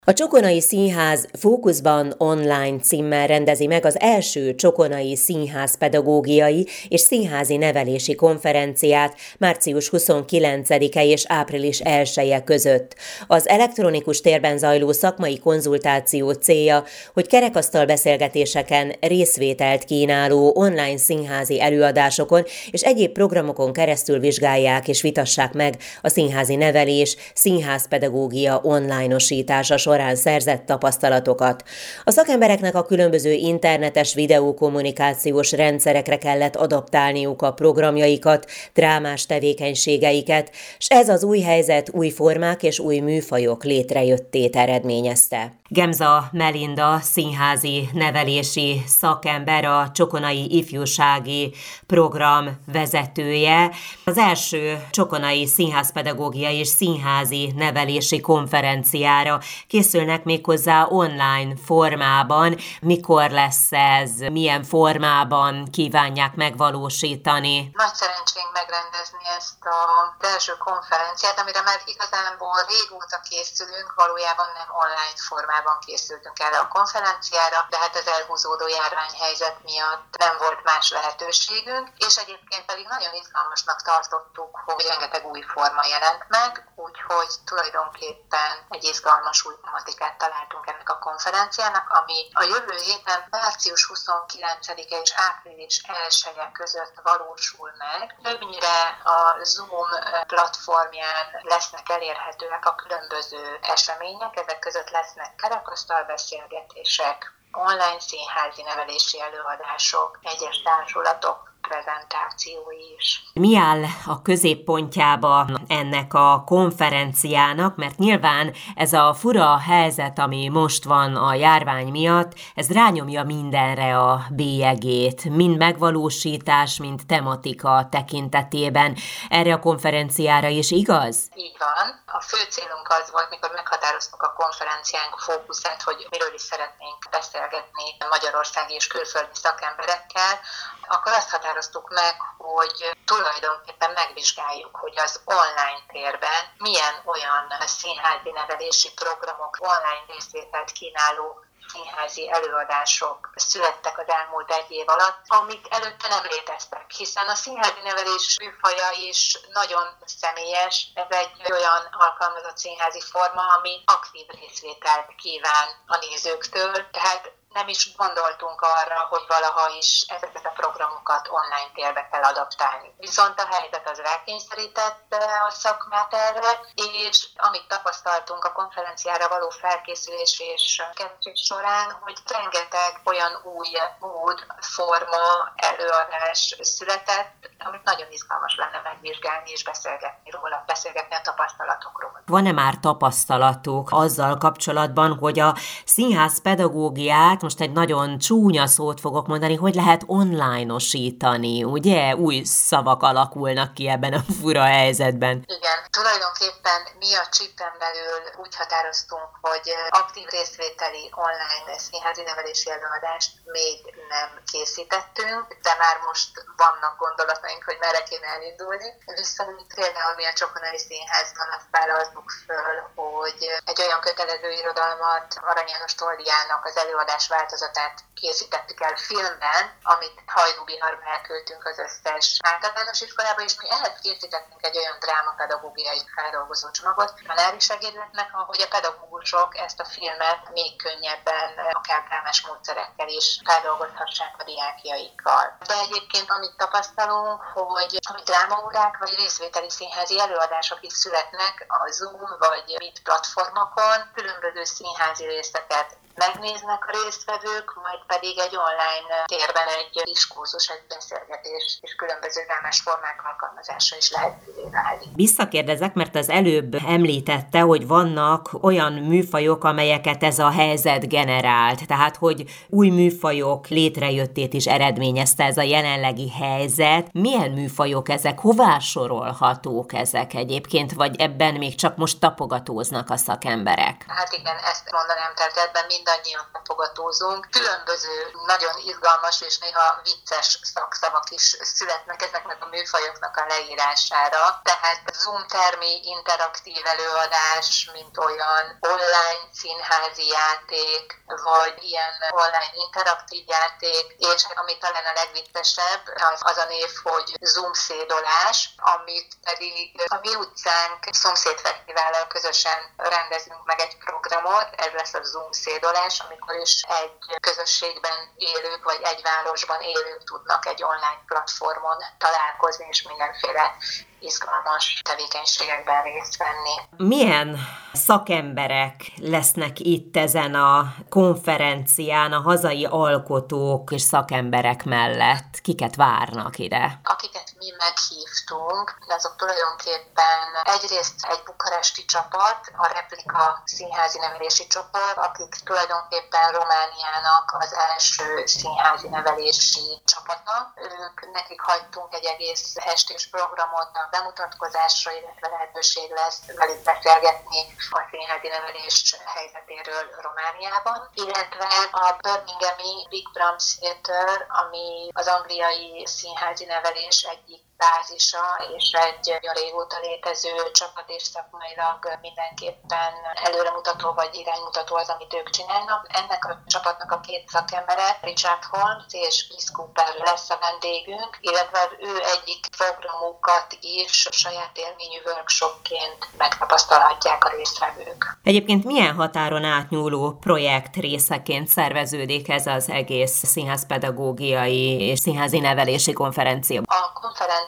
A Csokonai Színház Fókuszban online címmel rendezi meg az első Csokonai Színház pedagógiai és színházi nevelési konferenciát március 29-e és április 1-e között. Az elektronikus térben zajló szakmai konzultáció célja, hogy kerekasztal beszélgetéseken részvételt kínáló online színházi előadásokon és egyéb programokon keresztül vizsgálják és vitassák meg a színházi nevelés, színházpedagógia online-osítása során szerzett tapasztalatokat. A szakembereknek a különböző internetes videókommunikációs rendszerekre kellett adaptálniuk a programjaikat, drámás tevékenységeiket, s ez az új helyzet új formák és új műfajok létrejöttét eredményezte. Gemza Melinda színházi nevelési szakember, a Csokonai Ifjúsági Program vezetője. Az első Csokonai Színházpedagógiai és Színházi Nevelési Konferenciára készülnek méghozzá online formában. Mikor lesz ez? Milyen formában kívánják megvalósítani? Nagy szerencsénk megrendezni ezt az első konferenciát, amire már igazából régóta készülünk, valójában nem online formában készültünk erre a konferenciára, de hát az elhúzódó járványhelyzet miatt nem volt más lehetőségünk, és egyébként pedig nagyon izgalmasnak tartottuk, hogy rengeteg új forma jelent meg, úgyhogy tulajdonképpen egy izgalmas új tematikát találtunk ennek a konferenciának, ami a jövő héten március 29-e és április 1-e között valósul meg. Többnyire a Zoom platformján lesznek elérhetőek a különböző események, ezek között lesznek kerekasztalbeszélgetések, online színházi nevelési előadások, egyes társulatok prezentációi is. Mi áll a középpontjába ennek a konferenciának, mert nyilván ez a fura helyzet, ami most van a járvány miatt, ez rányomja mindenre a bélyegét, mind megvalósítás, mind tematika tekintetében. Erre a konferenciára is igaz? Így van. A fő célunk az volt, mikor meghatároztuk a konferenciánk fókuszát, hogy miről is szeretnénk beszélgetni magyarországi és külföldi szakemberekkel, akkor azt határoztuk meg, hogy tulajdonképpen megvizsgáljuk, hogy az online térben milyen olyan színházi nevelési programok, online részvételt kínáló színházi előadások születtek az elmúlt egy év alatt, amik előtte nem léteztek, hiszen a színházi nevelés műfaja is nagyon személyes, ez egy olyan alkalmazott színházi forma, ami aktív részvételt kíván a nézőktől, tehát nem is gondoltunk arra, hogy valaha is ezeket a programokat online térbe kell adaptálni. Viszont a helyzet az rákényszerítette a szakmát erre, és amit tapasztaltunk a konferenciára való felkészülés és keresés során, hogy rengeteg olyan új mód, forma, előadás született, amit nagyon izgalmas lenne megvizsgálni és beszélgetni róla, beszélgetni a tapasztalatokról. Van-e már tapasztalatok azzal kapcsolatban, hogy a színház pedagógiát, most egy nagyon csúnya szót fogok mondani, hogy lehet online-osítani, ugye? Új szavak alakulnak ki ebben a fura helyzetben. Igen, tulajdonképpen mi a CSIP-en belül úgy határoztunk, hogy aktív részvételi online színházi nevelési előadást még nem készítettünk, de már most vannak gondolataink, hogy merre kéne elindulni. Viszont például mi a Csokonai Színházban azt vállaltuk föl, hogy egy olyan kötelező irodalmat Arany János Toldiának az előadás változatát készítettük el filmben, amit Hajdú-Biharba elküldtünk az összes általános iskolába, és mi ehhez készítettünk egy olyan drámapedagógiai feldolgozó csomagot tanári segédeknek, ahogy a pedagógusok ezt a filmet még könnyebben, akár drámás módszerekkel is feldolgozhassák a diákjaikkal. De egyébként amit tapasztalunk, hogy drámaórák vagy részvételi színházi előadások is születnek a Zoom vagy Meet platformokon, különböző színházi részeket megnéznek a résztvevők, majd pedig egy online térben egy diskurzus, egy beszélgetés és különböző drámás formák alkalmazása is lehetővé válik. Visszakérdezek, mert az előbb említette, hogy vannak olyan műfajok, amelyeket ez a helyzet generált, tehát hogy új műfajok létrejöttét is eredményezte ez a jelenlegi helyzet. Milyen műfajok ezek? Hová sorolhatók ezek egyébként, vagy ebben még csak most tapogatóznak a szakemberek? Hát igen, ezt mondanám, tehát ebben mindannyian tapogatózunk. Különböző, nagyon izgalmas és néha vicces szakszavak is születnek ezeknek a műfajoknak a leírására. Tehát Zoom termi interaktív előadás, mint olyan online színházi játék, vagy ilyen online interaktív játék, és ami talán a legviccesebb, az a név, hogy Zoom szédolás, amit pedig a mi utcánk szomszédfesztivállal közösen rendezünk meg egy programot, ez lesz a Zoom szédolás, amikor is egy közösségben élők, vagy egy városban élők tudnak egy online platformon találkozni, és mindenféle izgalmas tevékenységekben részt venni. Milyen szakemberek lesznek itt ezen a konferencián a hazai alkotók és szakemberek mellett? Kiket várnak ide? Akiket mi meghívtunk, azok tulajdonképpen egyrészt egy bukaresti csapat, a Replika színházi nevelési csoport, akik tulajdonképpen Romániának az első színházi nevelési csapata. Nekik hagytunk egy egész estés programot a bemutatkozásra, illetve lehetőség lesz velük beszélgetni a színházi nevelés helyzetéről Romániában, illetve a Birminghami Big Brahms Theatre, ami az angliai színházi nevelés egyik bázisa, és egy régóta létező csapat, és szakmailag mindenképpen előremutató vagy iránymutató az, amit ők csinálnak. Ennek a csapatnak a két szakembere, Richard Holmes és Chris Cooper lesz a vendégünk, illetve ő egyik programukat is saját élményű workshopként megtapasztalhatják a résztvevők. Egyébként milyen határon átnyúló projekt részeként szerveződik ez az egész színházpedagógiai és színházi nevelési konferencia? A konferencia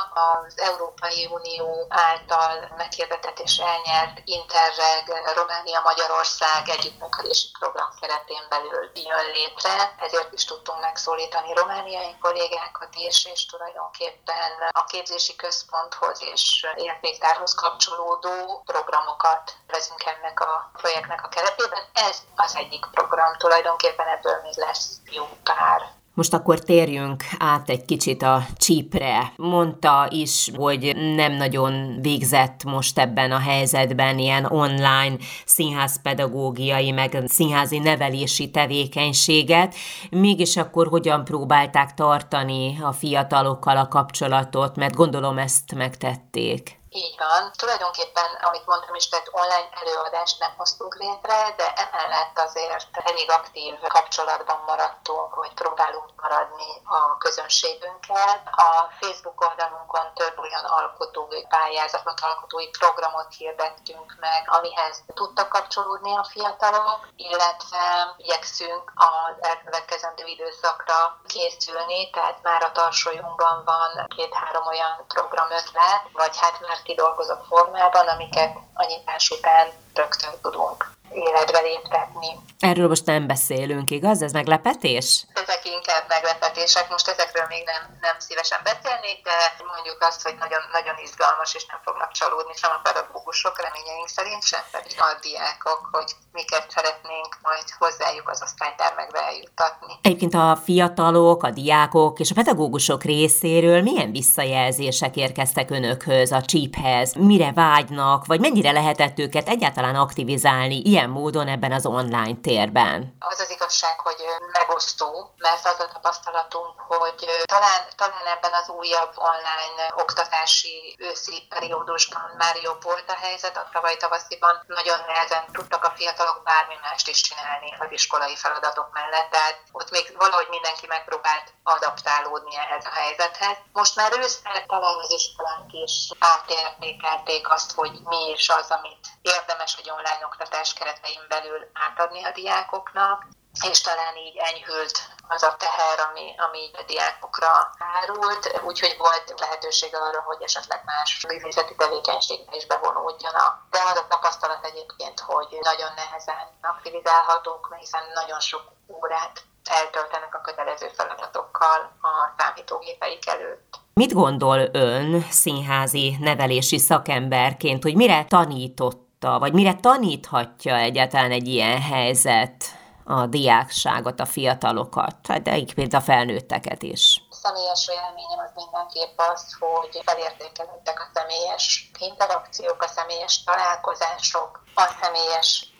az Európai Unió által meghirdetett és elnyert Interreg Románia-Magyarország együttműködési program keretén belül jön létre, ezért is tudtunk megszólítani romániai kollégákat is, és tulajdonképpen a képzési központhoz és értéktárhoz kapcsolódó programokat vezünk ennek a projektnek a keretében. Ez az egyik program, tulajdonképpen ebből még lesz jó pár. Most akkor térjünk át egy kicsit a csípre. Mondta is, hogy nem nagyon végzett most ebben a helyzetben ilyen online színházpedagógiai, meg színházi nevelési tevékenységet. Mégis akkor hogyan próbálták tartani a fiatalokkal a kapcsolatot, mert gondolom ezt megtették. Így van. Tulajdonképpen, amit mondtam is, tehát online előadást nem hoztunk létre, de emellett azért elég aktív kapcsolatban maradtunk, hogy próbálunk maradni a közönségünkkel. A Facebook oldalunkon több olyan alkotói pályázatot, alkotói programot hirdettünk meg, amihez tudtak kapcsolódni a fiatalok, illetve igyekszünk az elkövetkezendő időszakra készülni, tehát már a tarsolyunkban van 2-3 olyan programötlet, vagy hát már kidolgozott formában, amiket a nyitás után rögtön tudunk életbe léptetni. Erről most nem beszélünk, igaz? Ez meglepetés? Ezek inkább meglepetések, most ezekről még nem szívesen beszélnék, de mondjuk azt, hogy nagyon, nagyon izgalmas, és nem fognak csalódni sem a pedagógusok, reményeink szerint sem, pedig a diákok, hogy miket szeretnénk majd hozzájuk az osztálytermekbe eljuttatni. Egyébként a fiatalok, a diákok és a pedagógusok részéről milyen visszajelzések érkeztek önökhöz, a csíphez? Mire vágynak, vagy mennyire lehetett őket egyáltalán aktivizálni ilyen módon ebben az online térben? Az az igazság, hogy megosztó, mert az a tapasztalatunk, hogy talán ebben az újabb online oktatási őszi periódusban már jobb volt a helyzet, a tavaly tavasziban nagyon nehezen tudtak a fiatalok bármi mást is csinálni az iskolai feladatok mellett, tehát ott még valahogy mindenki megpróbált adaptálódni ehhez a helyzethez. Most már ősszel talán az iskolánk is átértékelték azt, hogy mi is az, amit érdemes egy online oktatás keretein belül átadni a diákoknak, és talán így enyhült az a teher, ami a diákokra árult, úgyhogy volt lehetőség arra, hogy esetleg más művészeti tevékenységbe is bevonódjanak. De az a tapasztalat egyébként, hogy nagyon nehezen aktivizálhatók, hiszen nagyon sok órát eltöltenek a kötelező feladatokkal a számítógépeik előtt. Mit gondol ön színházi nevelési szakemberként, hogy mire tanította, vagy mire taníthatja egyáltalán egy ilyen helyzet a diákságot, a fiatalokat, de így például a felnőtteket is? Személyes élményem az mindenképp az, hogy felértékelődtek a személyes interakciók, a személyes találkozások, a személyes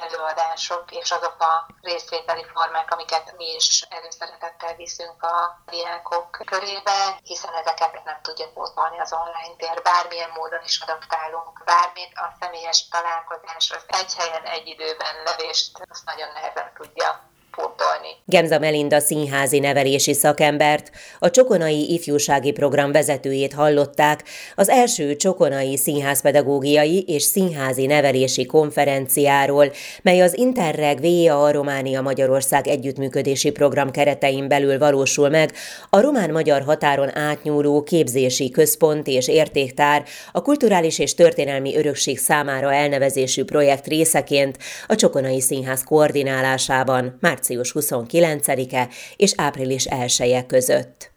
előadások és azok a részvételi formák, amiket mi is előszeretettel viszünk a diákok körébe, hiszen ezeket nem tudja pótolni az online tér. Bármilyen módon is adaptálunk, bármit a személyes találkozásra, egy helyen, egy időben levést, azt nagyon nehezen tudja pótolni. Gemza Melinda színházi nevelési szakembert, a Csokonai Ifjúsági Program vezetőjét hallották az első Csokonai Színházpedagógiai és Színházi Nevelési Konferenciáról, mely az Interreg VIA Románia Magyarország együttműködési program keretein belül valósul meg a román-magyar határon átnyúló képzési központ és értéktár a kulturális és történelmi örökség számára elnevezésű projekt részeként a Csokonai Színház koordinálásában március 29-e és április 1-e között.